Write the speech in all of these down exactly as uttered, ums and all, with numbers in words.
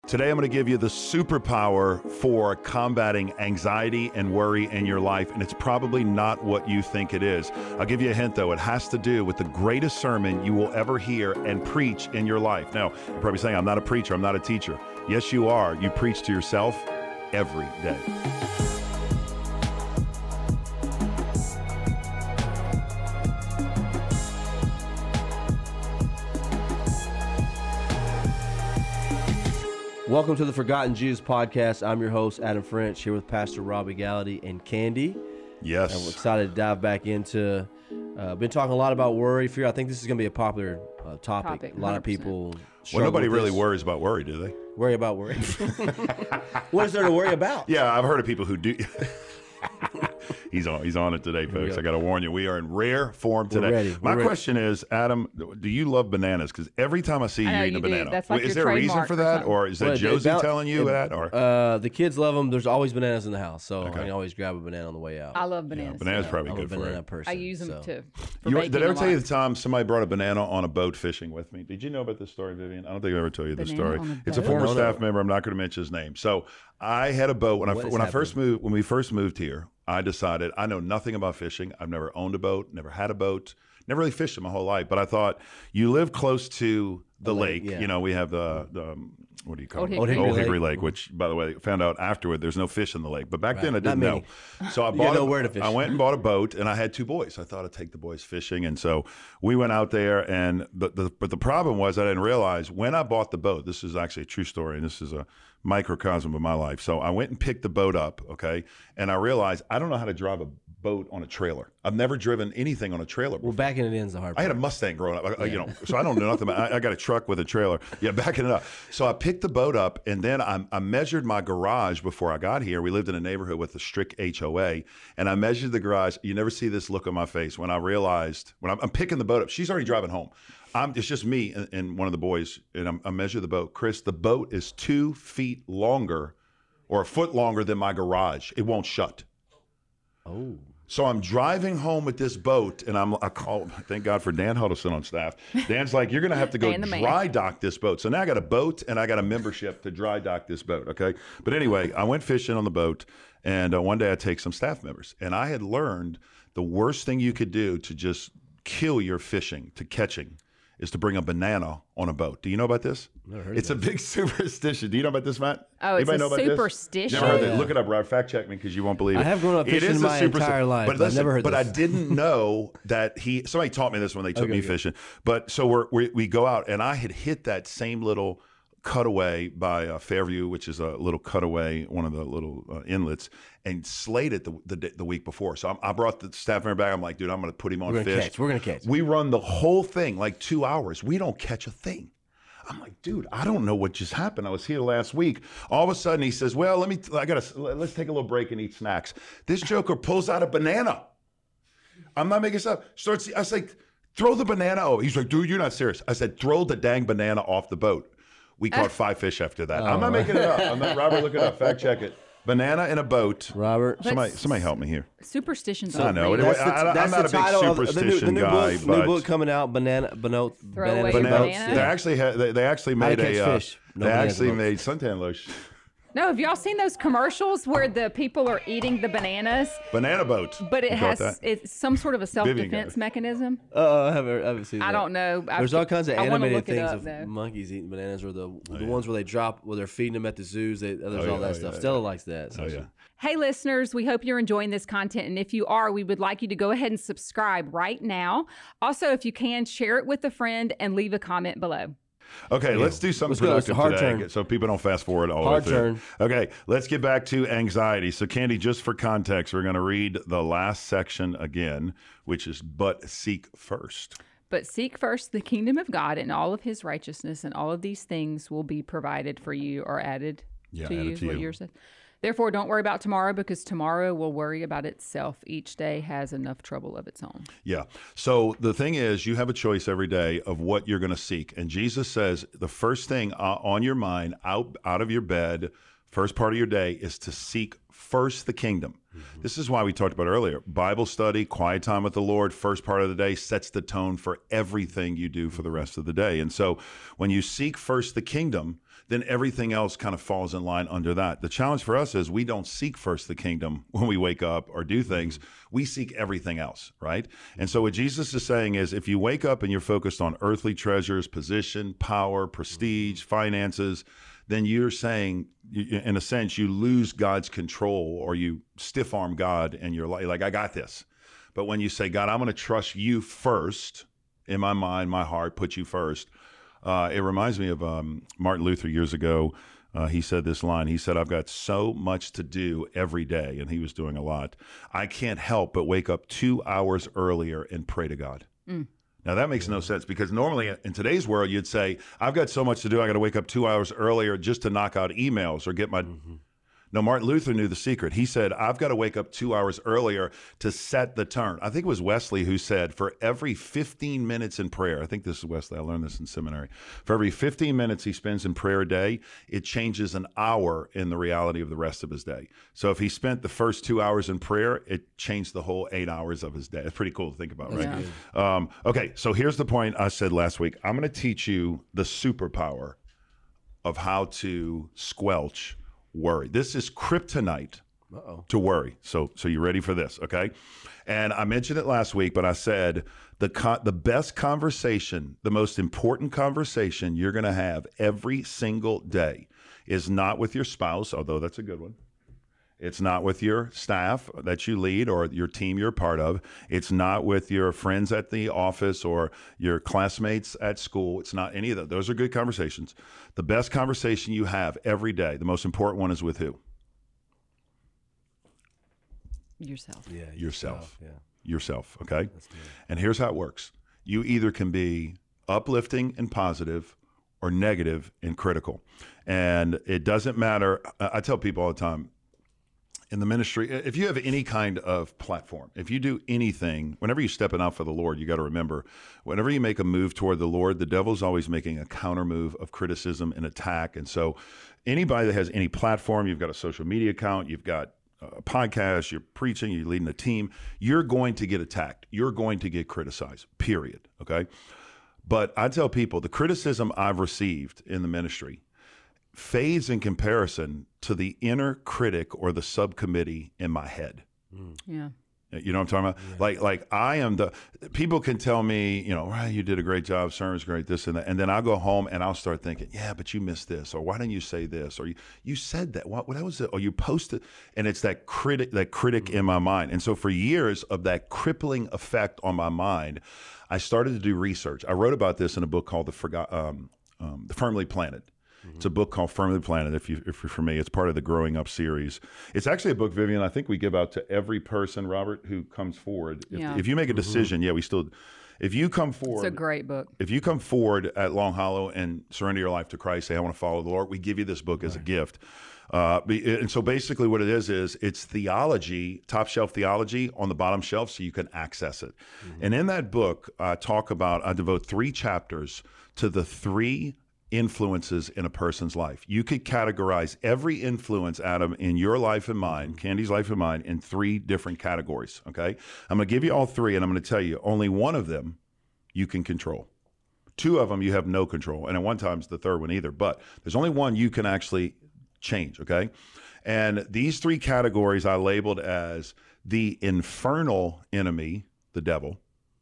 Today, I'm going to give you the superpower for combating anxiety and worry in your life, and it's probably not what you think it is. I'll give you a hint, though. It has to do with the greatest sermon you will ever hear and preach in your life. Now, you're probably saying, I'm not a preacher, I'm not a teacher. Yes, you are. You preach to yourself every day. Welcome to the Forgotten Jews podcast. I'm your host, Adam French, here with Pastor Robbie Gallaty and Candy. Yes. And we're excited to dive back into, uh, been talking a lot about worry, fear. I think this is going to be a popular uh, topic. topic. A lot of people Well, nobody with really this. worries about worry, do they? Worry about worry. What is there to worry about? Yeah, I've heard of people who do. He's on. He's on it today, folks. I got to warn you, we are in rare form today. We're ready. My We're ready. question is, Adam, do you love bananas? Because every time I see you I know eating a you do. banana, That's like is your there a reason trademark for or that, something. or is that Well, it- Josie about- telling you it- that, or Uh, the kids love them. There's always bananas in the house, so Okay. I can always grab a banana on the way out. I love yeah, bananas. bananas too. probably I'm a good for banana you. person. I use them so. too. For You, baking did I ever a tell you lot. the time somebody brought a banana on a boat fishing with me? Did you know about this story, Vivian? I don't think I ever told you this Banana story. on a It's a boat? former No, no. staff member. I'm not going to mention his name. So I had a boat when I What is when I first happening? moved when we first moved here. I decided I know nothing about fishing. I've never owned a boat, never had a boat, never really fished in my whole life. But I thought you live close to the lake, lake. yeah. You know, we have the, the um, what do you call Old it? Hickory Old Old Hickory Hickory Lake. Lake, which, by the way, found out afterward there's no fish in the lake. But back Right. then I Not didn't know. many. So I You bought know a, where to fish. I went and bought a boat, and I had two boys. I thought I'd take the boys fishing, and so we went out there. And but the but the problem was I didn't realize when I bought the boat. This is actually a true story, and this is a microcosm of my life. So I went and picked the boat up, okay, and I realized I don't know how to drive a boat on a trailer. I've never driven anything on a trailer before. Well, backing it in is the hard I part. had a Mustang growing up, I- I, you know, so I don't know nothing about. I, I got a truck with a trailer. Yeah, backing it up. So I picked the boat up, and then I, I measured my garage before I got here. We lived in a neighborhood with a strict H O A, and I measured the garage. You never see this look on my face when I realized when I'm, I'm picking the boat up. She's already driving home. I'm, it's just me and, and one of the boys, and I'm, I measure the boat. Chris, the boat is two feet longer, or a foot longer than my garage. It won't shut. Oh. So I'm driving home with this boat, and I'm I call thank God for Dan Huddleston on staff. Dan's like, you're gonna have to go Dan the man. dry dock this boat. So now I got a boat and I got a membership to dry dock this boat. Okay, but anyway, I went fishing on the boat, and uh, one day I take some staff members, and I had learned the worst thing you could do to just kill your fishing to catching is to bring a banana on a boat. Do you know about this? Never heard of It's a big superstition. Do you know about this, Matt? Oh, it's Anybody a know about this? superstition? Never heard Yeah. that. Look it up, Rob. Fact check me because you won't believe it. I have grown up It fishing is a my superstition. entire life, But but I've listen, never heard but I this. didn't know that he. Somebody taught me this when they took Okay, me okay. fishing. But so we're, we we go out, and I had hit that same little cutaway by uh, Fairview, which is a little cutaway, one of the little uh, inlets, and slayed it the, the day- the week before. So I'm, I brought the staff member back. I'm like, dude, I'm going to put him on We're gonna fish. catch. We're gonna catch. We run the whole thing like two hours. We don't catch a thing. I'm like, dude, I don't know what just happened. I was here last week. All of a sudden, he says, well, let me, I gotta, let's take a little break and eat snacks. This joker pulls out a banana. I'm not making this up. Starts, I was like, throw the banana over. He's like, dude, you're not serious. I said, throw the dang banana off the boat. We caught five fish after that. I'm not making it up. I'm not, Robert, look it up. Fact check it. Banana in a boat. Robert. Somebody, somebody help me here. Superstitions. I aren't know. real. It- I- I- I'm not a big title of the- the new, the superstition new guy, book, but- new book coming out, banana, banana, Throw banana, away boats. your Banana. banana? They actually had, they, they actually How to made catch a, uh, fish. No they bananas actually in boats. made suntan lotion. No, have y'all seen those commercials where the people are eating the bananas, Banana boat. but it You caught has that? it's some sort of a Vivian got self-defense it. mechanism? Uh, I haven't, I haven't seen that. I don't know. I There's have all to- kinds of I wanna animated look it things up, of though. monkeys eating bananas, or the the yeah. ones where they drop, where they're feeding them at the zoos. They, there's yeah, all that oh, stuff. yeah, Stella yeah. likes that. So Oh, yeah. Hey, listeners, we hope you're enjoying this content. And if you are, we would like you to go ahead and subscribe right now. Also, if you can, share it with a friend and leave a comment below. Okay, let's do something Let's go. It's a productive hard today turn. so people don't fast forward all Hard the way through. turn. Okay, let's get back to anxiety. So, Candy, just for context, we're going to read the last section again, which is but seek first. But seek first the kingdom of God and all of his righteousness, and all of these things will be provided for you or added Yeah, to added you. is to what you. yours says. Therefore, don't worry about tomorrow, because tomorrow will worry about itself. Each day has enough trouble of its own. Yeah. So the thing is, you have a choice every day of what you're going to seek. And Jesus says the first thing uh, on your mind, out, out of your bed, first part of your day, is to seek first the kingdom. Mm-hmm. This is why we talked about earlier. Bible study, quiet time with the Lord, first part of the day sets the tone for everything you do for the rest of the day. And so when you seek first the kingdom, then everything else kind of falls in line under that. The challenge for us is we don't seek first the kingdom when we wake up or do things. We seek everything else, right? And so what Jesus is saying is if you wake up and you're focused on earthly treasures, position, power, prestige, finances, then you're saying, in a sense, you lose God's control or you stiff arm God and you're like, like, I got this. But when you say, God, I'm going to trust you first in my mind, my heart, put you first. Uh, it reminds me of um, Martin Luther years ago. Uh, he said this line. He said, I've got so much to do every day. And he was doing a lot. I can't help but wake up two hours earlier and pray to God. Mm. Now, that makes no sense because normally in today's world, you'd say, I've got so much to do. I got to wake up two hours earlier just to knock out emails or get my... Mm-hmm. No, Martin Luther knew the secret. He said, I've got to wake up two hours earlier to set the turn. I think it was Wesley who said, for every fifteen minutes in prayer, I think this is Wesley, I learned this in seminary. For every fifteen minutes he spends in prayer a day, it changes an hour in the reality of the rest of his day. So if he spent the first two hours in prayer, it changed the whole eight hours of his day. It's pretty cool to think about, right? Yeah. Um, okay, so here's the point I said last week. I'm going to teach you the superpower of how to squelch worry. This is kryptonite Uh-oh. to worry. So, so you ready for this? Okay. And I mentioned it last week, but I said the co- the best conversation, the most important conversation you're going to have every single day is not with your spouse, although that's a good one. It's not with your staff that you lead or your team you're part of. It's not with your friends at the office or your classmates at school. It's not any of that. Those are good conversations. The best conversation you have every day, the most important one is with who? Yourself. Yeah, yourself. Yourself, yeah. Yourself, okay? And here's how it works. You either can be uplifting and positive or negative and critical. And it doesn't matter. I tell people all the time, in the ministry, if you have any kind of platform, if you do anything, whenever you're stepping out for the Lord, you got to remember, whenever you make a move toward the Lord, the devil's always making a counter move of criticism and attack. And so anybody that has any platform, you've got a social media account, you've got a podcast, you're preaching, you're leading a team, you're going to get attacked. You're going to get criticized, period. Okay. But I tell people the criticism I've received in the ministry fades in comparison to the inner critic or the subcommittee in my head. Mm. Yeah. You know what I'm talking about? Yeah. Like, like I am the, people can tell me, you know, right, you did a great job, sermon's great, this and that. And then I'll go home and I'll start thinking, yeah, but you missed this, or why didn't you say this? Or you, you said that, what, what was it? Or you posted, and it's that critic, that critic mm-hmm. in my mind. And so for years of that crippling effect on my mind, I started to do research. I wrote about this in a book called The Forgot, um, um, The Firmly Planted. Mm-hmm. It's a book called Firmly Planted. If you, if you're for me, it's part of the Growing Up series. It's actually a book, Vivian, I think we give out to every person, Robert, who comes forward. If, yeah. if you make a decision, mm-hmm. yeah, we still, if you come forward. It's a great book. If you come forward at Long Hollow and surrender your life to Christ, say, I want to follow the Lord, we give you this book right. as a gift. Uh, and so basically what it is, is it's theology, top shelf theology on the bottom shelf so you can access it. Mm-hmm. And in that book, I talk about, I devote three chapters to the three influences in a person's life. You could categorize every influence, Adam, in your life and mine, Candy's life and mine, in three different categories, okay? I'm going to give you all three, and I'm going to tell you only one of them you can control. Two of them you have no control, and at one time it's the third one either, but there's only one you can actually change, okay? And these three categories I labeled as the infernal enemy, the devil,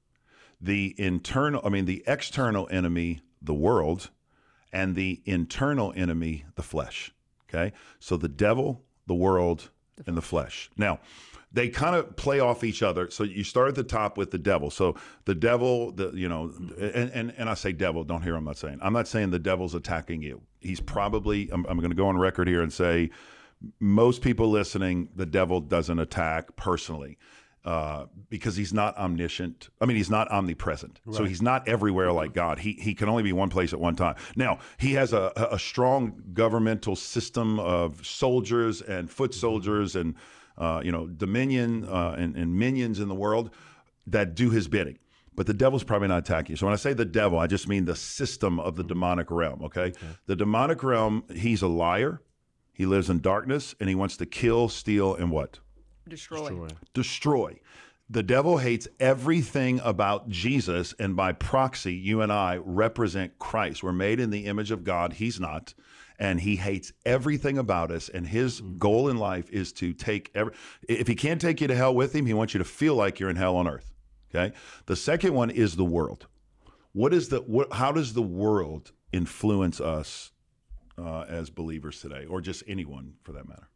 the internal, I mean, the external enemy, the world, and the internal enemy, the flesh. Okay. So the devil, the world, and the flesh. Now, they kind of play off each other. So you start at the top with the devil. So the devil, the you know, and, and, and I say devil, don't hear what I'm not saying. I'm not saying the devil's attacking you. He's probably, I'm, I'm going to go on record here and say, most people listening, the devil doesn't attack personally. Uh, because he's not omniscient. I mean, he's not omnipresent. Right. So he's not everywhere like God. He he can only be one place at one time. Now, he has a, a strong governmental system of soldiers and foot soldiers and, uh, you know, dominion uh, and, and minions in the world that do his bidding. But the devil's probably not attacking you. So when I say the devil, I just mean the system of the demonic realm, okay? okay? The demonic realm, he's a liar. He lives in darkness, and he wants to kill, steal, and what? Destroy. Destroy. Destroy. The devil hates everything about Jesus, and by proxy, you and I represent Christ. We're made in the image of God. He's not. and he hates everything about us. And his goal in life is to take every, if he can't take you to hell with him, he wants you to feel like you're in hell on earth. Okay. The second one is the world. What is the, what, how does the world influence us uh, as believers today, or just anyone for that matter?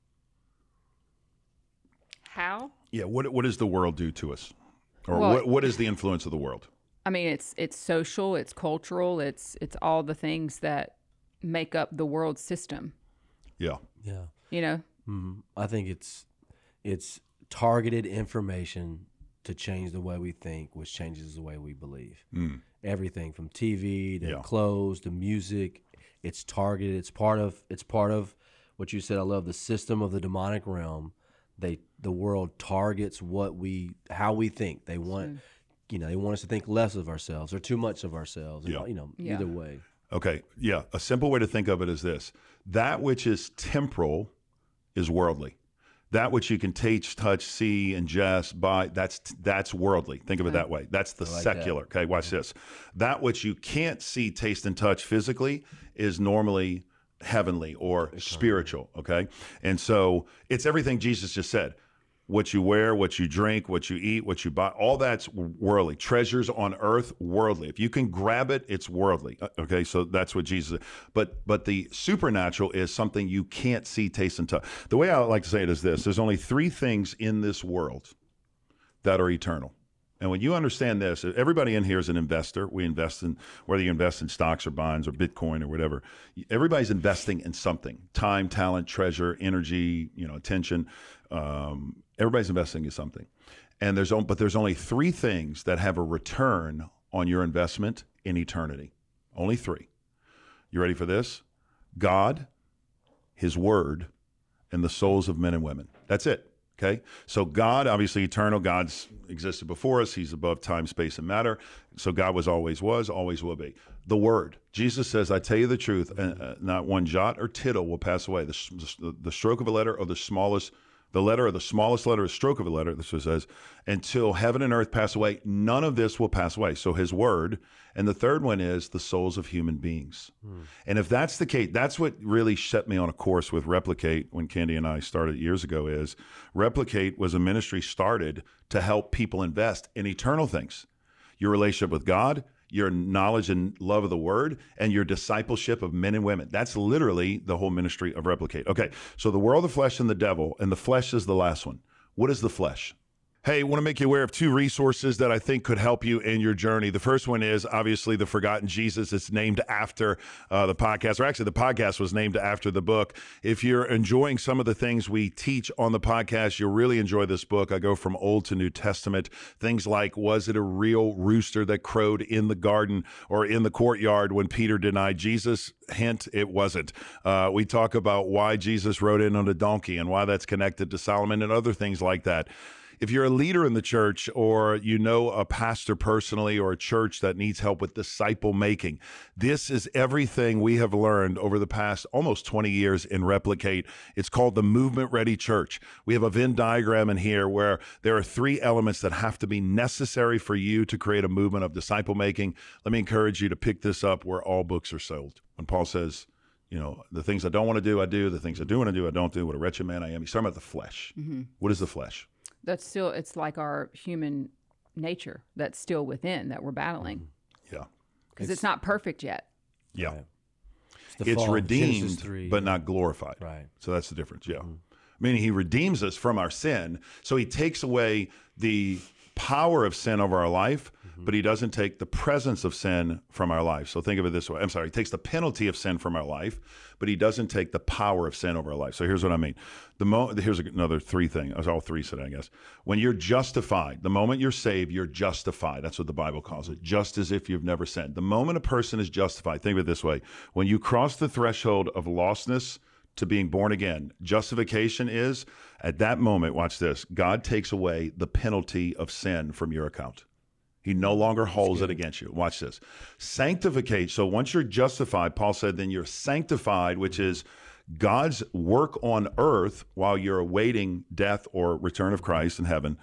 How? Yeah. What, what does the world do to us? Or Well, what, what is the influence of the world? I mean, it's it's social, it's cultural, it's it's all the things that make up the world system. Yeah. Yeah. You know, Mm, I think it's it's targeted information to change the way we think, which changes the way we believe. Mm. Everything from T V to Yeah. clothes to music, it's targeted. It's part of it's part of what you said. I love the system of the demonic realm. They the world targets what we how we think. They want you know they want us to think less of ourselves or too much of ourselves. Yeah. You know, Yeah. either way. Okay. Yeah. A simple way to think of it is this: that which is temporal is worldly. That which you can taste, touch, see, ingest, buy, that's that's worldly. Think of it that way. That's the like secular. Okay, watch this. That which you can't see, taste, and touch physically is normally heavenly or spiritual. Okay. And so it's everything Jesus just said. What you wear, what you drink, what you eat, what you buy, all that's worldly. Treasures on earth, worldly. If you can grab it, it's worldly. Uh, Okay, so that's what Jesus. But but the supernatural is something you can't see, taste, and touch. The way I like to say it is this: there's only three things in this world that are eternal. And when you understand this, everybody in here is an investor. We invest in, whether you invest in stocks or bonds or Bitcoin or whatever, everybody's investing in something: time, talent, treasure, energy, you know, attention. Um, everybody's investing in something. And there's on, but there's only three things that have a return on your investment in eternity. Only three. You ready for this? God, his word, and the souls of men and women. That's it. Okay, so God, obviously eternal. God's existed before us. He's above time, space, and matter. So God was, always was, always will be. The Word. Jesus says, "I tell you the truth, and uh, not one jot or tittle will pass away. The, the, the stroke of a letter, or the smallest, the letter, or the smallest letter, or stroke of a letter." This is says, "Until heaven and earth pass away, none of this will pass away." So His Word. And the third one is the souls of human beings. Hmm. And if that's the case, that's what really set me on a course with Replicate when Candy and I started years ago. Is Replicate was a ministry started to help people invest in eternal things. Your relationship with God, your knowledge and love of the Word, and your discipleship of men and women. That's literally the whole ministry of Replicate. Okay, so the world, the flesh, and the devil, and the flesh is the last one. What is the flesh? Hey, I want to make you aware of two resources that I think could help you in your journey. The first one is obviously The Forgotten Jesus. It's named after uh, the podcast, or actually the podcast was named after the book. If you're enjoying some of the things we teach on the podcast, you'll really enjoy this book. I go from Old to New Testament. Things like, was it a real rooster that crowed in the garden or in the courtyard when Peter denied Jesus? Hint, it wasn't. Uh, we talk about why Jesus rode in on a donkey and why that's connected to Solomon and other things like that. If you're a leader in the church, or you know a pastor personally, or a church that needs help with disciple making, this is everything we have learned over the past almost twenty years in Replicate. It's called the Movement Ready Church. We have a Venn diagram in here where there are three elements that have to be necessary for you to create a movement of disciple making. Let me encourage you to pick this up where all books are sold. When Paul says, you know, the things I don't want to do, I do. The things I do want to do, I don't do. What a wretched man I am. He's talking about the flesh. Mm-hmm. What is the flesh? That's still, it's like our human nature that's still within that we're battling. Yeah. Because it's, it's not perfect yet. Yeah. Right. It's, it's fall, redeemed, three, but yeah. not glorified. Right. So that's the difference. Yeah. Mm-hmm. Meaning he redeems us from our sin. So he takes away the power of sin over our life, mm-hmm. but he doesn't take the presence of sin from our life. So think of it this way. I'm sorry. He takes the penalty of sin from our life, but he doesn't take the power of sin over our life. So here's what I mean. The mo- Here's another three thing. I was all three today, I guess. When you're justified, the moment you're saved, you're justified. That's what the Bible calls it. Just as if you've never sinned. The moment a person is justified, think of it this way. When you cross the threshold of lostness to being born again, justification is, at that moment, watch this, God takes away the penalty of sin from your account. He no longer holds it against you. Watch this. Sanctification. So once you're justified, Paul said, then you're sanctified, which is God's work on earth while you're awaiting death or return of Christ in heaven.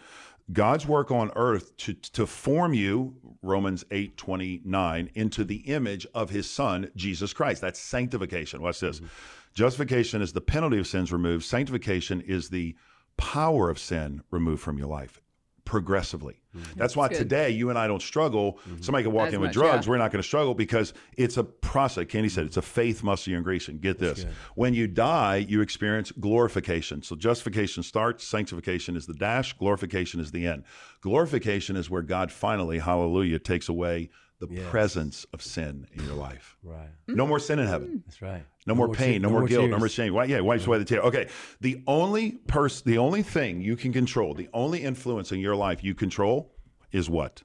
God's work on earth to, to form you, Romans eight twenty-nine, into the image of his son, Jesus Christ. That's sanctification. Watch this. Mm-hmm. Justification is the penalty of sins removed. Sanctification is the power of sin removed from your life progressively. Mm-hmm. That's why That's today you and I don't struggle. Mm-hmm. Somebody can walk As in with much, drugs. Yeah. We're not going to struggle because it's a process. Candy said it's a faith muscle and grease. And get this. When you die, you experience glorification. So justification starts. Sanctification is the dash. Glorification is the end. Glorification is where God finally, hallelujah, takes away the yes. presence of sin in your life. Right. No more sin in heaven. That's right. No, no more pain, no, no more guilt, tears. No more shame. Why, yeah, wipes away the tear. Okay. The only person, the only thing you can control, the only influence in your life you control is what?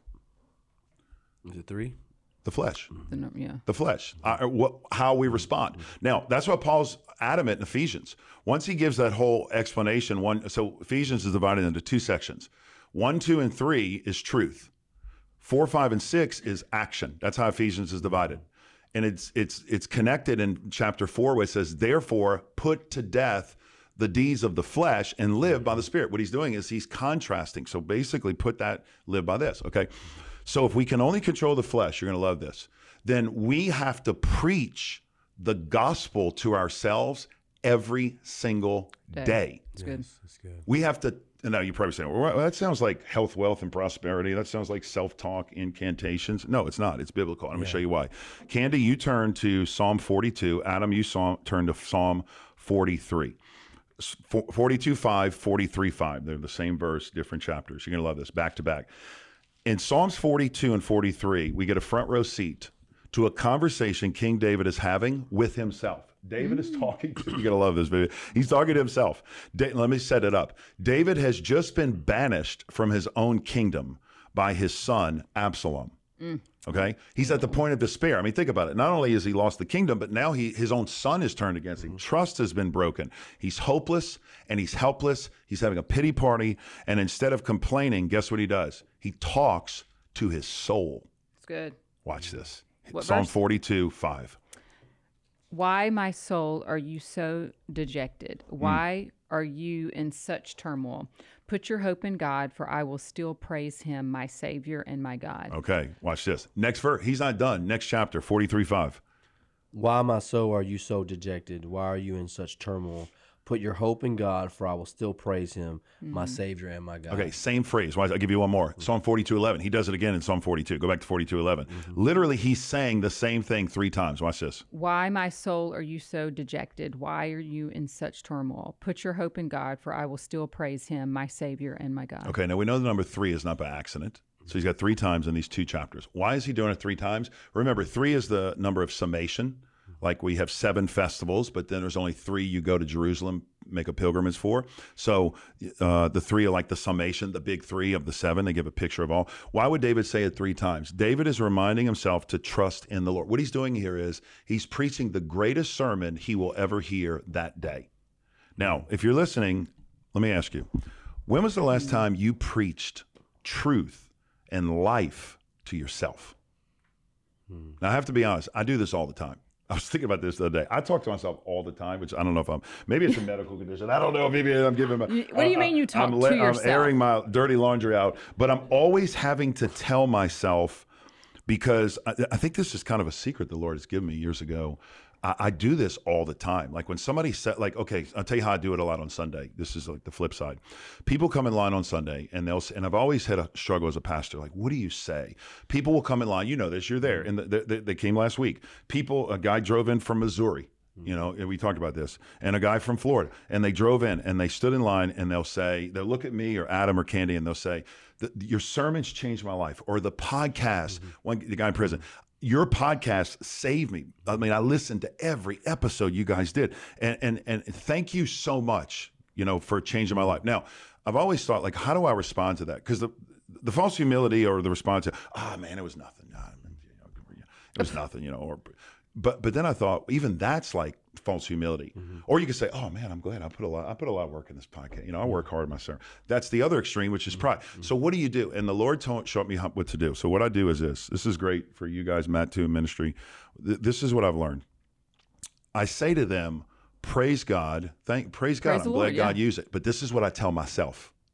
Is it three? The flesh. The, yeah. The flesh. Uh, what, how we respond. Now, that's what Paul's adamant in Ephesians. Once he gives that whole explanation, one, so Ephesians is divided into two sections. One, two, and three is truth. Four, five, and six is action. That's how Ephesians is divided. And it's it's it's connected in chapter four where it says, therefore, put to death the deeds of the flesh and live by the Spirit. What he's doing is he's contrasting. So basically put that, live by this, okay? So if we can only control the flesh, you're going to love this, then we have to preach the gospel to ourselves every single day. day. That's good. Yes, that's good. We have to, and now you're probably saying, well, that sounds like health, wealth, and prosperity. That sounds like self-talk, incantations. No, it's not. It's biblical. I'm yeah. going to show you why. Candy, you turn to Psalm forty-two. Adam, you saw, turn to Psalm forty-three. forty-two five, forty-three five. They're the same verse, different chapters. You're going to love this, back to back. In Psalms forty-two and forty-three, we get a front row seat to a conversation King David is having with himself. David mm. is talking to, you're going to love this video. He's talking to himself. Da- let me set it up. David has just been banished from his own kingdom by his son, Absalom. Mm. Okay? He's at the point of despair. I mean, think about it. Not only has he lost the kingdom, but now he his own son is turned against him. Mm. Trust has been broken. He's hopeless and he's helpless. He's having a pity party. And instead of complaining, guess what he does? He talks to his soul. It's good. Watch this. What Psalm verse? forty-two five. Why, my soul, are you so dejected? Why mm. are you in such turmoil? Put your hope in God, for I will still praise him, my Savior and my God. Okay, watch this. Next verse. He's not done. Next chapter, forty-three five. Why, my soul, are you so dejected? Why are you in such turmoil? Put your hope in God, for I will still praise him, mm-hmm. my Savior and my God. Okay, same phrase. I'll give you one more. Mm-hmm. Psalm forty-two eleven. He does it again in Psalm forty-two. Go back to forty-two eleven. Mm-hmm. Literally, he's saying the same thing three times. Watch this. Why, my soul, are you so dejected? Why are you in such turmoil? Put your hope in God, for I will still praise him, my Savior and my God. Okay, now we know the number three is not by accident. So he's got three times in these two chapters. Why is he doing it three times? Remember, three is the number of summation. Like we have seven festivals, but then there's only three you go to Jerusalem, make a pilgrimage for. So uh, the three are like the summation, the big three of the seven. They give a picture of all. Why would David say it three times? David is reminding himself to trust in the Lord. What he's doing here is he's preaching the greatest sermon he will ever hear that day. Now, if you're listening, let me ask you, when was the last time you preached truth and life to yourself? Hmm. Now, I have to be honest. I do this all the time. I was thinking about this the other day. I talk to myself all the time, which I don't know if I'm, maybe it's a medical condition. I don't know. Maybe I'm giving my. What do you mean you talk I'm, to yourself? I'm airing my dirty laundry out, but I'm always having to tell myself, because I, I think this is kind of a secret the Lord has given me years ago. I, I do this all the time. Like when somebody said, like, okay, I'll tell you how I do it a lot on Sunday. This is like the flip side. People come in line on Sunday and they'll, and I've always had a struggle as a pastor. Like, what do you say? People will come in line. You know this. You're there. And the, the, they came last week. People, a guy drove in from Missouri. You know, and we talked about this, and a guy from Florida, and they drove in and they stood in line and they'll say, they'll look at me or Adam or Candy and they'll say, your sermons changed my life, or the podcast, mm-hmm. one, the guy in prison, your podcast saved me. I mean, I listened to every episode you guys did, and and and thank you so much, you know, for changing my life. Now, I've always thought, like, how do I respond to that? Because the the false humility or the response to, ah, oh, man, it was nothing. It was nothing, you know, or But but then I thought, even that's like false humility. Mm-hmm. Or you could say, oh man, I'm glad I put a lot I put a lot of work in this podcast. You know, I work hard myself. That's the other extreme, which is pride. Mm-hmm. So what do you do? And the Lord told, showed me how, what to do. So what I do is this. This is great for you guys, Matt too, ministry. Th- this is what I've learned. I say to them, praise God. Thank praise God. Praise I'm glad Lord, God yeah. used it. But this is what I tell myself.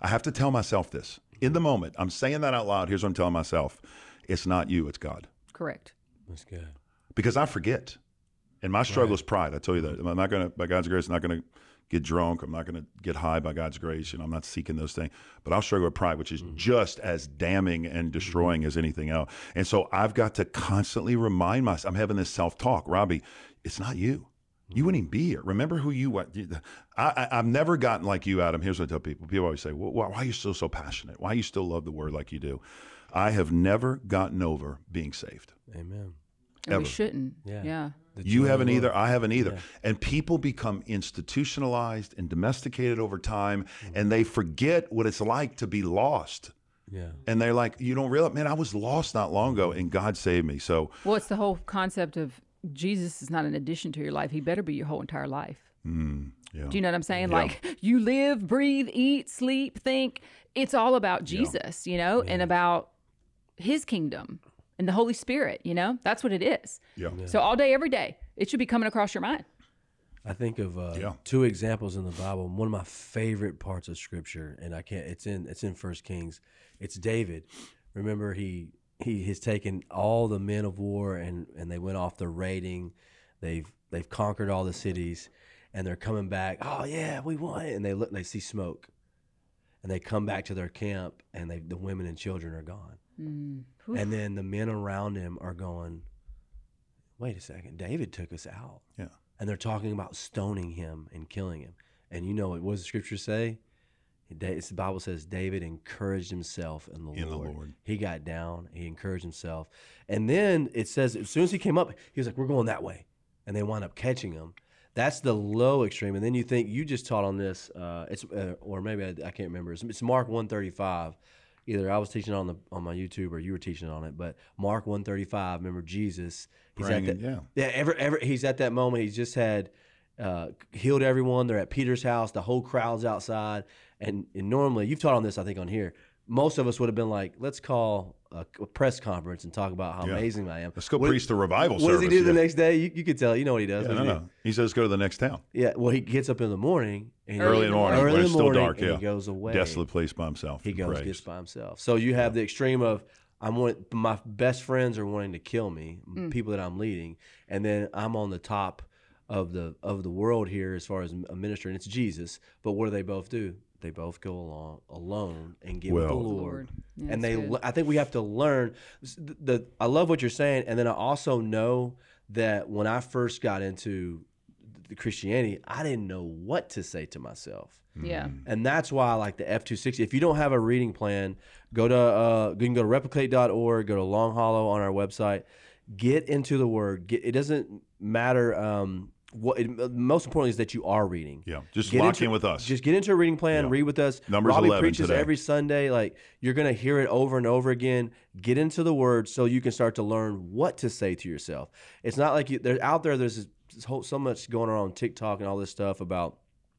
I have to tell myself this. In the moment, I'm saying that out loud. Here's what I'm telling myself. It's not you, it's God. Correct. That's good. Because I forget. And my struggle is pride. I tell you that. I'm not going to, by God's grace, I'm not going to get drunk. I'm not going to get high by God's grace. You know, I'm not seeking those things. But I'll struggle with pride, which is mm-hmm. just as damning and destroying mm-hmm. as anything else. And so I've got to constantly remind myself, I'm having this self-talk. Robbie, it's not you. You wouldn't even be here. Remember who you were. I, I, I've never gotten like you, Adam. Here's what I tell people. People always say, well, why are you still so passionate? Why do you still love the word like you do? I have never gotten over being saved. Amen. And we shouldn't. Yeah. yeah. You haven't either. I haven't either. Yeah. And people become institutionalized and domesticated over time, mm-hmm. and they forget what it's like to be lost. Yeah. And they're like, you don't realize, man, I was lost not long ago, and God saved me. So, well, it's the whole concept of Jesus is not an addition to your life. He better be your whole entire life. Mm, yeah. Do you know what I'm saying? Yeah. Like you live, breathe, eat, sleep, think. It's all about Jesus, yeah. you know, yeah. and about his kingdom and the Holy Spirit, you know, that's what it is. Yeah. yeah. So all day, every day, it should be coming across your mind. I think of uh, yeah. two examples in the Bible. One of my favorite parts of Scripture, and I can't. It's in it's in First Kings. It's David. Remember, he he has taken all the men of war, and, and they went off the raiding. They've they've conquered all the cities, and they're coming back. Oh yeah, we won! And they look, they see smoke, and they come back to their camp, and they the women and children are gone. Mm. And then the men around him are going, wait a second, David took us out. Yeah. And they're talking about stoning him and killing him. And you know what, what does the scripture say? The Bible says David encouraged himself in the, in Lord. the Lord. He got down, he encouraged himself. And then it says as soon as he came up, he was like, we're going that way. And they wound up catching him. That's the low extreme. And then you think, you just taught on this, uh, it's uh, or maybe I, I can't remember. It's, it's Mark one thirty-five. Either I was teaching on the on my YouTube or you were teaching on it, but Mark one thirty-five. Remember Jesus? He's Praying, at that, yeah, yeah. Ever, ever, he's at that moment. He's just had uh, healed everyone. They're at Peter's house. The whole crowd's outside, and, and normally you've taught on this, I think, on here. Most of us would have been like, let's call a, a press conference and talk about how yeah. amazing I am. Let's go what, preach the revival what service. What does he do yeah. the next day? You, you could tell. You know what he does. Yeah, no, he no. do? He says go to the next town. Yeah, well, he gets up in the morning. And early in the morning. Early when in it's the still morning, dark, and yeah. he goes away. Desolate place by himself. He goes, prays. gets by himself. So you have yeah. the extreme of, I'm wanting, my best friends are wanting to kill me, mm. people that I'm leading, and then I'm on the top of the of the world here as far as a minister, and it's Jesus. But what do they both do? They both go along alone and get well, with the Lord. Lord. Yeah, and they, good. I think we have to learn. The, the I love what you're saying, and then I also know that when I first got into the Christianity, I didn't know what to say to myself. Yeah. And that's why I like the F two sixty. If you don't have a reading plan, go to uh, you can go to replicate dot org, go to Long Hollow on our website. Get into the Word. Get, it doesn't matter. Um, what it, most importantly is that you are reading. Yeah, just get lock into, in with us. Just get into a reading plan. Yeah. Read with us. Numbers Robbie eleven preaches today. every Sunday. Like you're gonna hear it over and over again. Get into the Word so you can start to learn what to say to yourself. It's not like you, they're out there. There's this whole, so much going on on TikTok and all this stuff about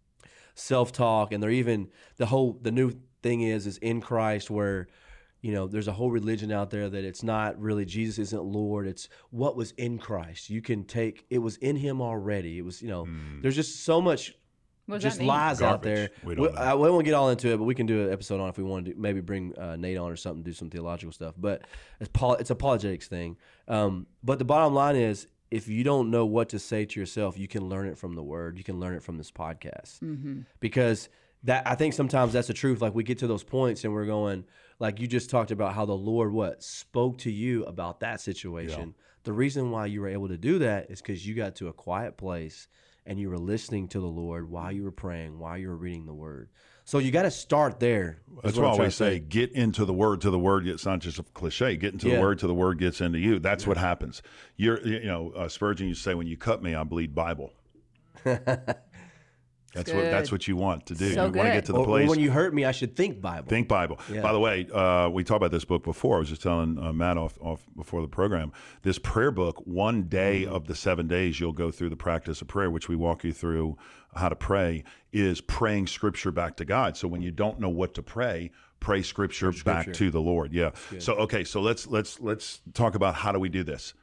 self-talk, and they're even the whole the new thing is is in Christ, where you know there's a whole religion out there that it's not really Jesus isn't Lord, it's what was in Christ. You can take it was in him already. It was, you know, mm. there's just so much just lies Garbage. out there. We, we, don't I, we won't get all into it, but we can do an episode on it if we want to do, maybe bring uh, Nate on or something, do some theological stuff. But it's pol- it's apologetics thing. Um, but the bottom line is, if you don't know what to say to yourself, you can learn it from the Word. You can learn it from this podcast. Mm-hmm. Because that I think sometimes that's the truth. Like we get to those points and we're going, like you just talked about how the Lord what spoke to you about that situation. Yeah. The reason why you were able to do that is because you got to a quiet place and you were listening to the Lord while you were praying, while you were reading the Word. So you got to start there. That's why I always say, get into the Word till the Word gets, not just a cliche, get into yeah. the Word till the Word gets into you. That's yeah. what happens. You're, you know, uh, Spurgeon used to say, when you cut me, I bleed Bible. That's good. what that's what you want to do. So you good. want to get to the or, place. Or when you hurt me, I should think Bible. Think Bible. Yeah. By the way, uh, we talked about this book before. I was just telling uh, Matt off, off before the program. This prayer book, one day mm-hmm. of the seven days, you'll go through the practice of prayer, which we walk you through how to pray, is praying Scripture back to God. So when you don't know what to pray, pray Scripture, Scripture. back to the Lord. Yeah. So okay, so let's let's let's talk about how do we do this.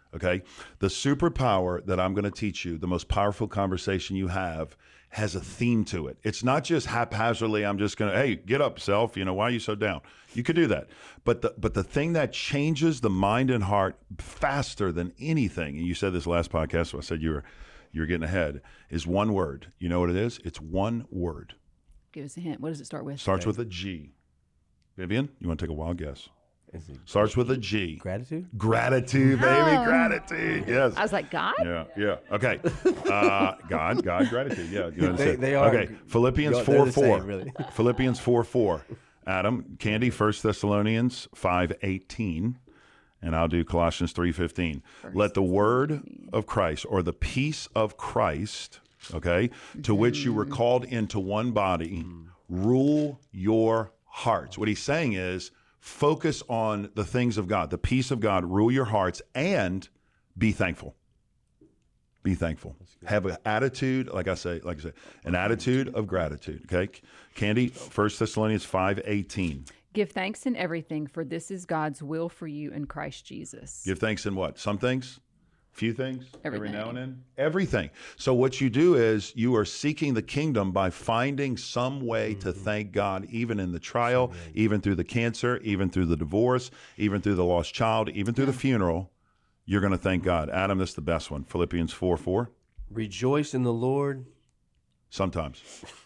Okay. The superpower that I'm going to teach you, the most powerful conversation you have, has a theme to it. It's not just haphazardly, I'm just going to, hey, get up, self. You know, why are you so down? You could do that. But the, but the thing that changes the mind and heart faster than anything, and you said this last podcast, so I said you were, you were getting ahead, is one word. You know what it is? It's one word. Give us a hint. What does it start with? Starts with a G. Vivian, you want to take a wild guess? Is it Starts with a G. gratitude? Gratitude, baby, Oh. gratitude. Yes. I was like, God? Yeah, yeah. Okay. Uh, God, God, gratitude. Yeah. You They- understand. they are- Okay. Philippians they're four the four. same, really. Philippians four four. Adam, Candy, First Thessalonians five eighteen, and I'll do Colossians three fifteen. Let the word of Christ, or the peace of Christ, okay, to which you were called into one body, rule your hearts. What he's saying is, focus on the things of God. The peace of God rule your hearts, and be thankful. Be thankful. Have an attitude, like I say, like I say, an attitude of gratitude. Okay, Candy, First Thessalonians five eighteen. Give thanks in everything, for this is God's will for you in Christ Jesus. Give thanks in what? Some things, few things, every Everything. now and then, everything. So what you do is you are seeking the kingdom by finding some way to thank God, even in the trial, even through the cancer, even through the divorce, even through the lost child, even through the funeral. You're going to thank God. Adam, this is the best one. Philippians four four. Rejoice in the Lord Sometimes.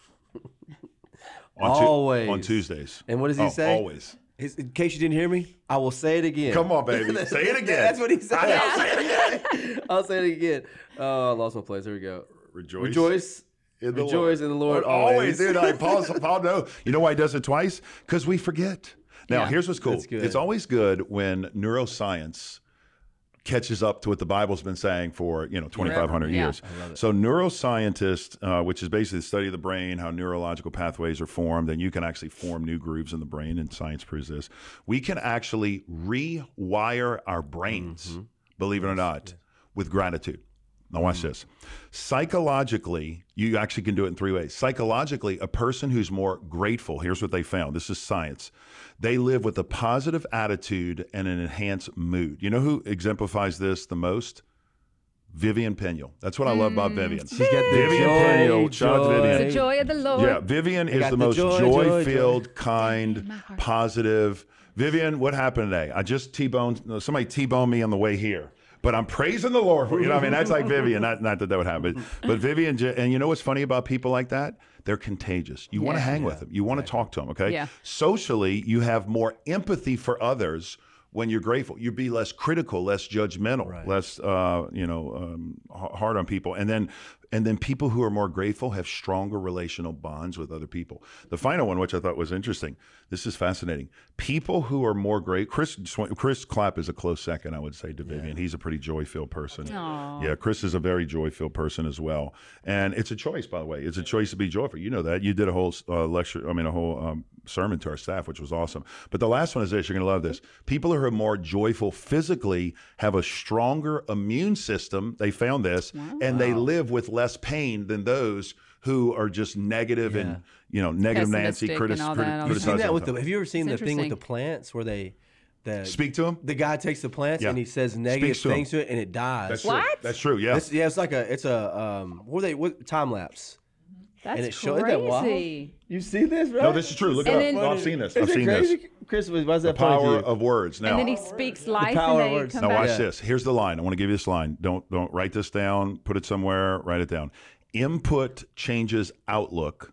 On Tu- always. on Tuesdays. And what does he Oh, say? Always. He's- in case you didn't hear me, I will say it again. Come on, baby. Say it again. That's what he said. I know. Say it again. I'll say it again. Oh, I lost my place. Here we go. Rejoice. Rejoice. In the Rejoice Lord. in the Lord always. always. Dude, I, Paul, Paul, no. You know why he does it twice? Because we forget. Now, Yeah. here's what's cool. That's good. It's always good when neuroscience catches up to what the Bible's been saying for, you know, twenty-five hundred Yeah. years. So neuroscientists, uh, which is basically the study of the brain, how neurological pathways are formed, and you can actually form new grooves in the brain, and science proves this. We can actually rewire our brains, Mm-hmm. believe it or not, with gratitude. Now watch this. Psychologically, you actually can do it in three ways. Psychologically, a person who's more grateful, here's what they found. This is science. They live with a positive attitude and an enhanced mood. You know who exemplifies this the most? Vivian Peniel. That's what I love about Vivian. She's got the Vivian joy, Peniel. Shout out to joy. Vivian. The joy of the Lord. Yeah, Vivian is got the the most joy, joy, joy-filled, joy. kind, my heart. positive. Vivian, what happened today? I just T-boned, no, somebody T-boned me on the way here. But I'm praising the Lord for, you know what I mean? That's like Vivian. Not, not that that would happen. But Vivian, j- and you know what's funny about people like that? They're contagious. You want to Yeah. hang with them. You want to talk to them, okay? Yeah. Socially, you have more empathy for others when you're grateful. You'd be less critical, less judgmental, less, uh, you know, um, h- hard on people. And then, and then people who are more grateful have stronger relational bonds with other people. The final one, which I thought was interesting, this is fascinating. People who are more great, Chris Chris Clapp is a close second, I would say, to Vivian. He's a pretty joy-filled person. Aw. Yeah, Chris is a very joy-filled person as well. And it's a choice, by the way. It's a choice to be joyful. You know that. You did a whole uh, lecture, I mean, a whole um, sermon to our staff, which was awesome. But the last one is this. You're going to love this. People who are more joyful physically have a stronger immune system. They found this. And they live with less pain than those who are just negative Yeah. and, you know, negative Nancy, Pessimistic and critic, all critic, that, all You've that. seen criticize that with the. everything. Have you ever seen It's the thing with the interesting. plants where they, the Speak to him. the guy takes the plants Yeah. and he says negative Speaks to 'em. things to it and it dies. That's What? true. That's true. Yeah. It's, yeah, it's like a it's a um what are they what time lapse. That's and it show- isn't that wild? crazy. You see this, right? No, this is true. Look it And up. then- No, I've seen this. Is I've it seen crazy? this. Chris, why is that The funny to power you? of words. Now, And then he speaks life power and of they words. come Now back. watch Yeah. this. Here's the line. I want to give you this line. Don't don't write this down. Put it somewhere. Write it down. Input changes outlook,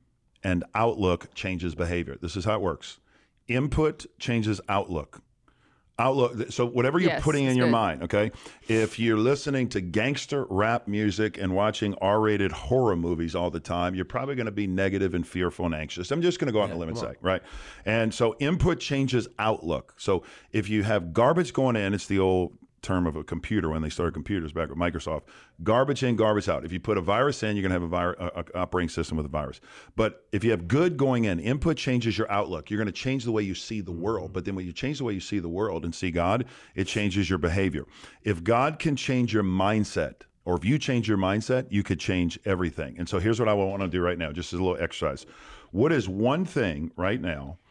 and outlook changes behavior. This is how it works. Input changes outlook. Outlook. So whatever you're Yes, putting in it's your good. mind, okay. If you're listening to gangster rap music and watching R-rated horror movies all the time, you're probably going to be negative and fearful and anxious. I'm just going to go out on a limb and say, right? And so input changes outlook. So if you have garbage going in, it's the old term of a computer when they started computers back with Microsoft. Garbage in, garbage out. If you put a virus in, you're going to have a, vir- a, a operating system with a virus. But if you have good going in, input changes your outlook. You're going to change the way you see the world. But then when you change the way you see the world and see God, it changes your behavior. If God can change your mindset, or if you change your mindset, you could change everything. And so here's what I want to do right now, just as a little exercise. What is one thing right now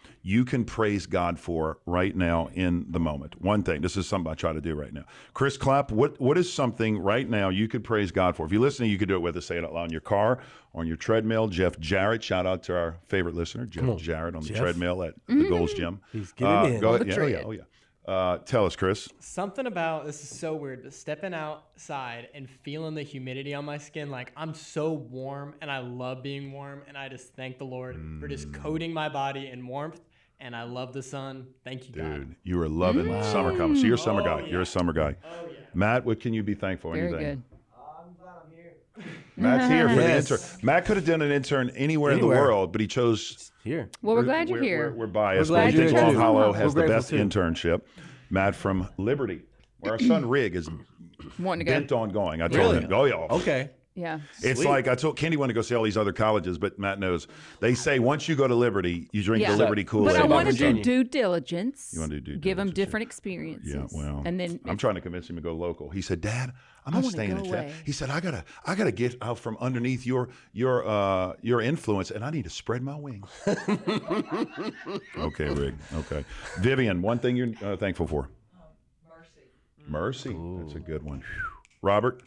you can praise God for right now in the moment? One thing. This is something I try to do right now. Chris Clapp, what what is something right now you could praise God for? If you're listening, you could do it with us. Say it out loud in your car, on your treadmill. Jeff Jarrett, shout out to our favorite listener, Jeff Jarrett, on the Jeff. treadmill at the Gold's Gym. He's getting Uh, in. Go On ahead. the Yeah, oh, yeah, tread. oh, yeah. Uh, tell us, Chris. Something about this is so weird, but stepping outside and feeling the humidity on my skin, like I'm so warm and I love being warm. And I just thank the Lord for just coating my body in warmth. And I love the sun. Thank you, God. Dude, you are loving summer coming. So you're a summer guy. You're a summer guy. Oh, yeah. Matt, what can you be thankful for? Very Anything? good. I'm glad I'm here. Matt's here for Yes. the intern. Matt could have done an intern anywhere, in Anywhere. the world, but he chose. Here. Well, we're, glad you're we're, here. We're, we're biased. We're glad but we you're think here, Long too. Hollow We're has the grateful, best too. internship. Matt from Liberty, where our son Rig is Wanting to go. bent on going. I told Really? him, oh yeah. Okay. Yeah. It's Sweet. like I told Candy wanted to go see all these other colleges, but Matt knows they say once you go to Liberty, you drink Yeah. the Liberty Kool-Aid. But I about want to do Virginia? due diligence. You wanna do due Give them diligence, yeah. different experiences. Yeah, well, and then I'm trying to convince him to go local. He said, "Dad, I'm I not wanna staying go in town." away. He said, "I gotta, I gotta get out from underneath your, your, uh, your influence, and I need to spread my wings." Okay, Rig. Okay, Vivian. One thing you're uh, thankful for? Mercy. Mercy. That's a good one. Robert.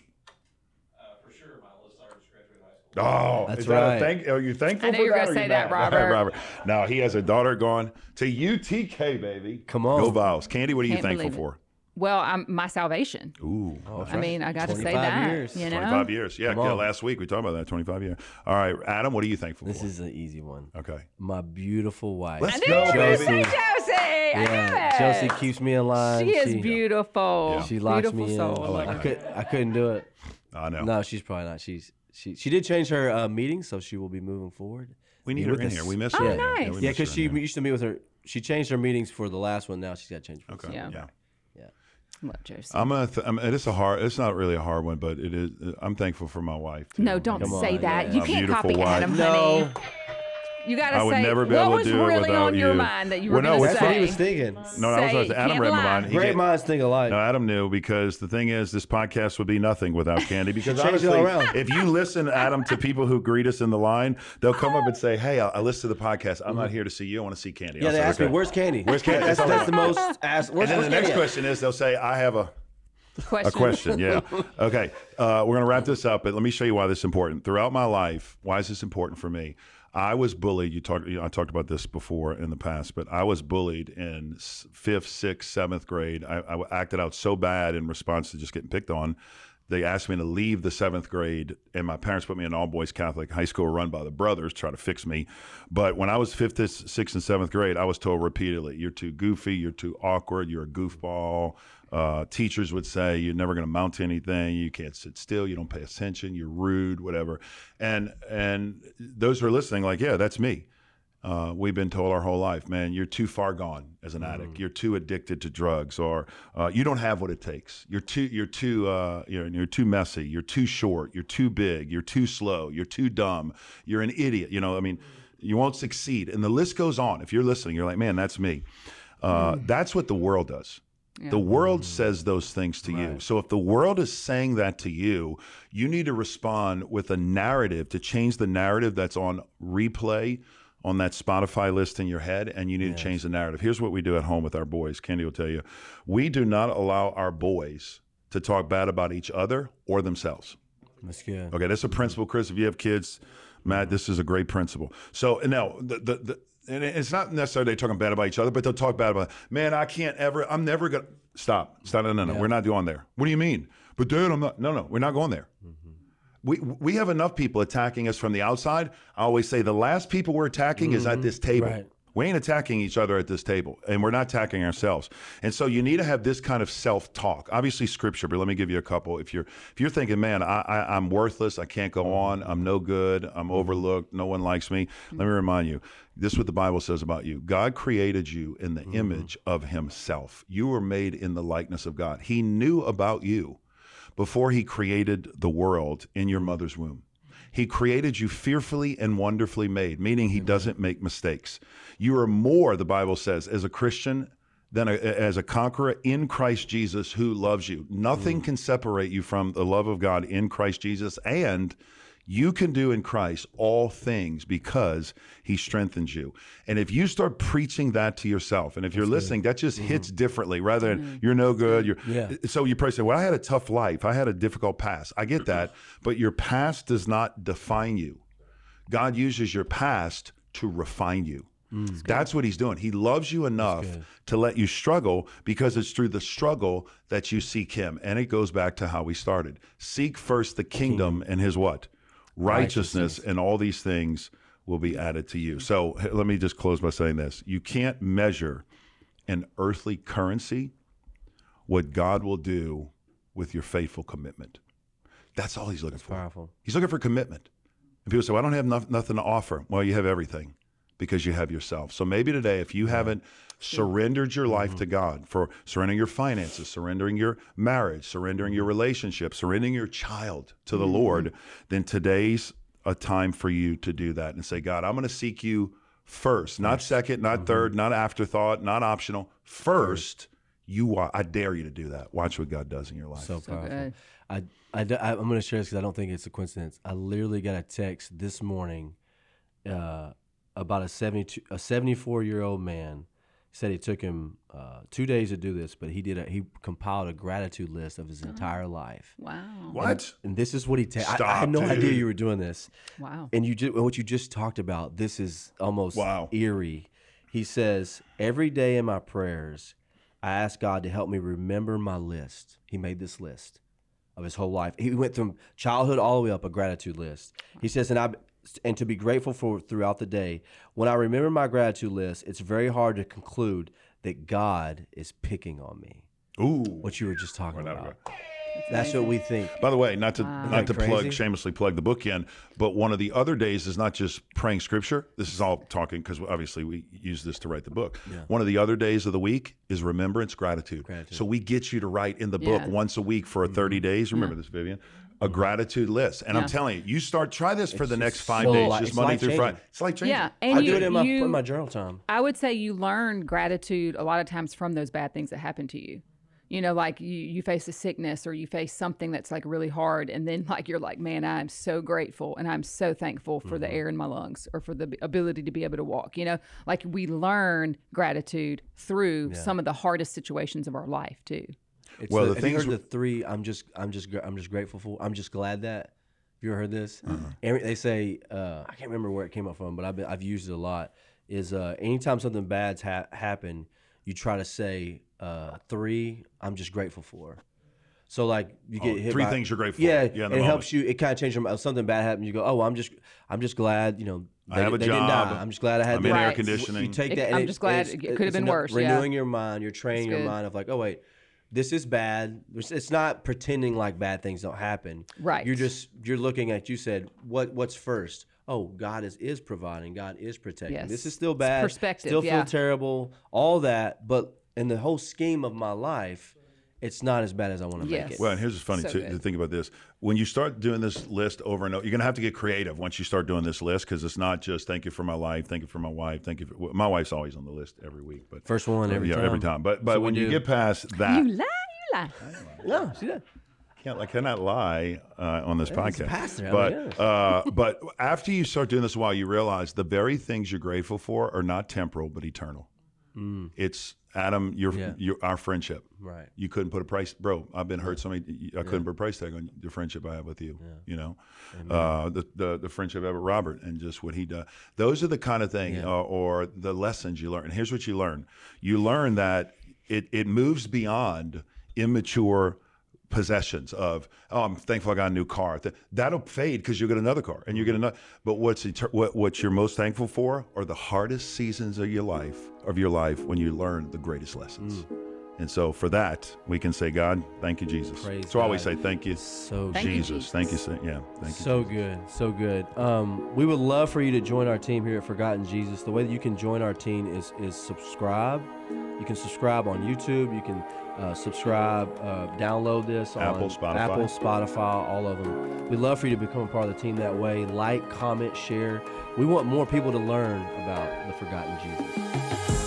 Oh, That's is that right. A thank, are you thankful I knew for you were that? gonna or say you that, not? Robert. Robert. Now he has a daughter going to U T K, baby. Come on. Go Vols. Candy, what are you Can't thankful believe it. for? Well, I'm my salvation. Ooh, I mean, I got to say twenty-five that. years. You know, twenty-five years. Yeah, Come yeah. on. Last week we talked about that. twenty-five years. All right, Adam, what are you thankful This for? is an easy one. Okay. My beautiful wife. Let's I knew go, you were gonna baby. say Josie. I knew Yeah, it. Chelsea keeps me in line. She is beautiful. Yeah. She locks beautiful me in. soul. I like I that. could I couldn't do it. I know. No, she's probably not. She's she she did change her uh, meeting, so she will be moving forward. We need Be her with in us. here. We miss Oh, her. in here. nice. we Yeah, miss because her she in here. used to meet with her. She changed her meetings for the last one. Now she's got to change. for Okay. Yeah. Yeah. Love Josie. I'm gonna. Th- I'm, it's a hard. It's not really a hard one, but it is. I'm thankful for my wife. Too. no, don't Come say on, that. yeah. You My can't beautiful copy wife. Adam, No, honey. You got to I would say never be what able to was do it really without on your you. mind that you Well, were no, going to it's that's what he say. was thinking. No, that was Say, what Adam can't read my lie. mind. He Great get- minds think alike. No, Adam knew because the thing is, this podcast would be nothing without Candy. Because Change it honestly, all around. if you listen, Adam, to people who greet us in the line, they'll come up and say, "Hey, I, I listened to the podcast. I'm not here to see you. I want to see Candy." yeah, I'll they say, ask "Okay." me, "Where's Candy? Where's Candy? That's, That's all that's the they most asked. Where's, And then where's the next Candy at? question is, they'll say, "I have a." Question. A question, yeah. Okay, uh, we're going to wrap this up, but let me show you why this is important. Throughout my life, why is this important for me? I was bullied. You talked. You know, I talked about this before in the past, but I was bullied in s- fifth, sixth, seventh grade. I, I acted out so bad in response to just getting picked on. They asked me to leave the seventh grade, and my parents put me in an all-boys Catholic high school run by the brothers, try to fix me. But when I was fifth, sixth, and seventh grade, I was told repeatedly, "You're too goofy. You're too awkward. You're a goofball." Uh, teachers would say, "You're never going to mount to anything. You can't sit still. You don't pay attention. You're rude, whatever." And and those who are listening, like, yeah, that's me. Uh, we've been told our whole life, man, you're too far gone as an addict. You're too addicted to drugs, or uh, you don't have what it takes. You're too, you're too, uh, you're, you're too messy. You're too short. You're too big. You're too slow. You're too dumb. You're an idiot. You know, I mean, you won't succeed. And the list goes on. If you're listening, you're like, man, that's me. Uh, That's what the world does. Yeah. The world says those things to you. So if the world is saying that to you, you need to respond with a narrative to change the narrative that's on replay on that Spotify list in your head, and you need to change the narrative. Here's what we do at home with our boys. Candy will tell you. We do not allow our boys to talk bad about each other or themselves. That's good. Okay, that's a principle, Chris. If you have kids, Matt, this is a great principle. So now, the, the, the and it's not necessarily they're talking bad about each other, but they'll talk bad about, man, I can't ever, I'm never going to, stop, stop, no, no, no, we're not going there. What do you mean? But Dad, I'm not, no, no, we're not going there. We we have enough people attacking us from the outside. I always say the last people we're attacking is at this table. Right. We ain't attacking each other at this table, and we're not attacking ourselves. And so you need to have this kind of self-talk. Obviously, scripture, but let me give you a couple. If you're if you're thinking, man, I, I, I'm worthless, I can't go on, I'm no good, I'm overlooked, no one likes me. Let me remind you, this is what the Bible says about you. God created you in the image of himself. You were made in the likeness of God. He knew about you before he created the world in your mother's womb. He created you fearfully and wonderfully made, meaning he doesn't make mistakes. You are more, the Bible says, as a Christian than a, as a conqueror in Christ Jesus who loves you. Nothing can separate you from the love of God in Christ Jesus, and You can do in Christ all things because he strengthens you. And if you start preaching that to yourself, and if you're listening, that just hits differently rather than you're no good. You're, Yeah. So you probably say, well, I had a tough life. I had a difficult past. I get that. But your past does not define you. God uses your past to refine you. That's what he's doing. He loves you enough to let you struggle because it's through the struggle that you seek him. And it goes back to how we started. Seek first the kingdom and his what? Righteousness, Righteousness. and all these things will be added to you. So h- let me just close by saying this. You can't measure in earthly currency what God will do with your faithful commitment. That's all he's looking for. Powerful. He's looking for commitment. And people say, well, I don't have no- nothing to offer. Well, you have everything because you have yourself. So maybe today, if you haven't surrendered your life to God, for surrendering your finances, surrendering your marriage, surrendering your relationship, surrendering your child to the Lord, then today's a time for you to do that and say, God, I'm going to seek you first, not second, not third, not afterthought, not optional. First, you wa- I dare you to do that. Watch what God does in your life. So So powerful. good. I, I, I, am going to share this because I don't think it's a coincidence. I literally got a text this morning uh, about a seventy-two, a seventy-four-year-old man. He said it took him uh, two days to do this, but he did. A, he compiled a gratitude list of his entire life. Wow. What? And this is what he. Ta- I, I Stop, had no dude. idea you were doing this. Wow. And you just what you just talked about. This is almost Wow. eerie. He says, every day in my prayers, I ask God to help me remember my list. He made this list of his whole life. He went from childhood all the way up a gratitude list. He says, and I and to be grateful for throughout the day. When I remember my gratitude list, it's very hard to conclude that God is picking on me. Ooh. What you were just talking Well, about. that- That's what we think. By the way, not to Wow. not Isn't to that plug crazy? shamelessly plug the book in, but one of the other days is not just praying scripture. This is all talking because obviously we use this to write the book. One of the other days of the week is remembrance, gratitude. Gratitude. So we get you to write in the book Yeah. once a week for thirty days. Remember this, Vivian? A gratitude list. And I'm Yeah. telling you, you start try this for the just next five so days, li- just it's Monday through life-changing. Friday. It's like changing. Yeah, and I you, do it in my, you in my journal time. I would say you learn gratitude a lot of times from those bad things that happen to you. You know, like you, you face a sickness or you face something that's like really hard. And then like, you're like, man, I'm so grateful. And I'm so thankful for the air in my lungs or for the ability to be able to walk. You know, like we learn gratitude through some of the hardest situations of our life too. It's Well, the, the have you things heard w- the three. I'm just, I'm just, gra- I'm just grateful for. I'm just glad that. Have you ever heard this? Uh-huh. Every, they say, uh, I can't remember where it came up from, but I've been, I've used it a lot. Is uh, anytime something bad's ha- happen, you try to say uh, three. I'm just grateful for. So like you get Oh, hit three by- things you're grateful yeah, for. Yeah, in and the it moment. helps you. It kind of changes your mind. Something bad happens, you go, oh, I'm just, I'm just glad. You know, I they, have a they didn't job. die. I'm just glad I had. I'm this. in air Right. conditioning. You take It- that. and I'm it- just glad it's- it could have it's been enough- worse, yeah. Renewing your mind, you're training your good. mind of like, oh wait, this is bad. It's it's not pretending like bad things don't happen. Right. You're just you're looking at. You said what what's first? Oh, God is is providing. God is protecting. Yes. This is still It's bad. perspective, Still yeah. feel terrible. All that, but in the whole scheme of my life, it's not as bad as I want to Yes. make it. Well, and here's what's funny So too, good. to think about this. When you start doing this list over and over, you're going to have to get creative once you start doing this list because it's not just thank you for my life, thank you for my wife, thank you for well, my wife's always on the list every week, but First one every yeah, time. every time. But That's but what when we you do. get past that, You lie, you lie. No, see that? can't, I cannot lie uh, on this It's a podcast. pastor, I But guess. uh, but after you start doing this a while, you realize the very things you're grateful for are not temporal but eternal. It's Adam, your Yeah. your our friendship. Right. You couldn't put a price, bro. I've been hurt so many. I couldn't put a price tag on the friendship I have with you. You know, uh, the, the the friendship I have with Robert and just what he does. Those are the kind of thing, Yeah. uh, or the lessons you learn. And here's what you learn: you learn that it it moves beyond immature possessions of oh I'm thankful I got a new car. Th- that'll fade because you'll get another car and you get another. But what's eter- what what you're most thankful for are the hardest seasons of your life of your life when you learn the greatest lessons. And so for that we can say, God, thank you, Jesus. Praise so I always God. say thank you, So Thank you, Jesus. Jesus. Thank you, sa- yeah, thank you. So good, so good. Um, we would love for you to join our team here at Forgotten Jesus. The way that you can join our team is is subscribe. You can subscribe on YouTube. You can uh, subscribe, uh, download this Apple, on Spotify. Apple, Spotify, all of them. We'd love for you to become a part of the team that way. Like, comment, share. We want more people to learn about the Forgotten Jesus.